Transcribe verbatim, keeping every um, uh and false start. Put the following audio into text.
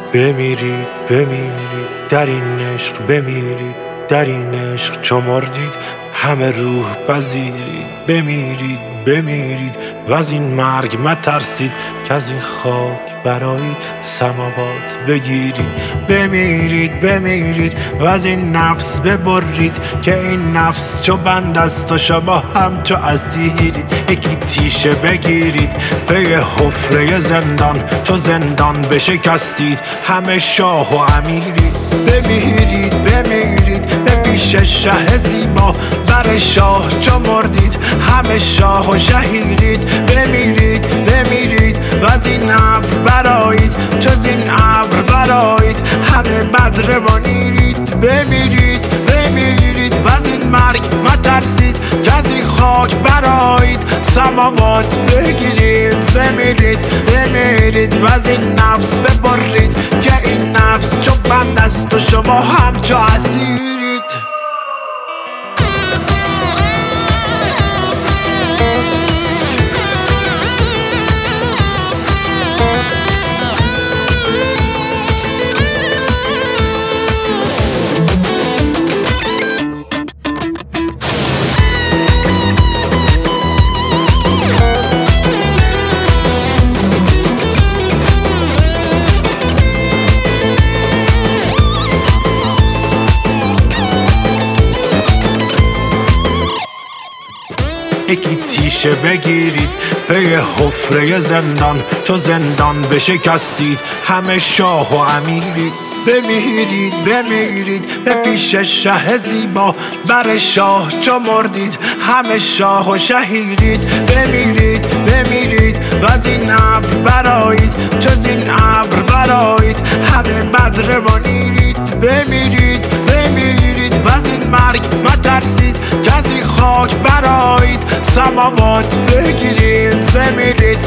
بمیرید بمیرید در این عشق، بمیرید در این عشق چو مردید همه روح پذیرید. بمیرید بمیرید و از این مرگ مترسید که از این خاک برایید سماوات بگیرید. بمیرید بمیرید و از این نفس ببرید که این نفس چو بند است و شما هم چو اسیرید. یکی تیشه بگیرید پی حفره زندان، چو زندان بشکستید همه شاه و امیرید. بمیرید بمیرید به پیش شه زیبا، بر شاه چو مردید همه شاه و شهیرید. بمیرید بمیرید و از این ابر برایید، چو این ابر برایید همه بدر و نیرید. بمیرید بمیرید و از این مرگ مترسید که از این خاک برایید سماوات بگیرید. بمیرید بمیرید و از این نفس ببرید که این نفس چو بند است و شما هم چو اسیرید. یکی تیشه بگیرید پی حفره زندان، چو زندان بشکستید همه شاه و امیرید. بمیرید بمیرید به پیش شه زیبا، بر شاه چو مردید همه شاه و شهیرید. بمیرید بمیرید و از این ابر برایید، چو این ابر برایید همه بدر و نیرید. بمیرید بمیرید و از این مرگ مترسید که از این خاک برایید سماوات بگیرید. بمیرید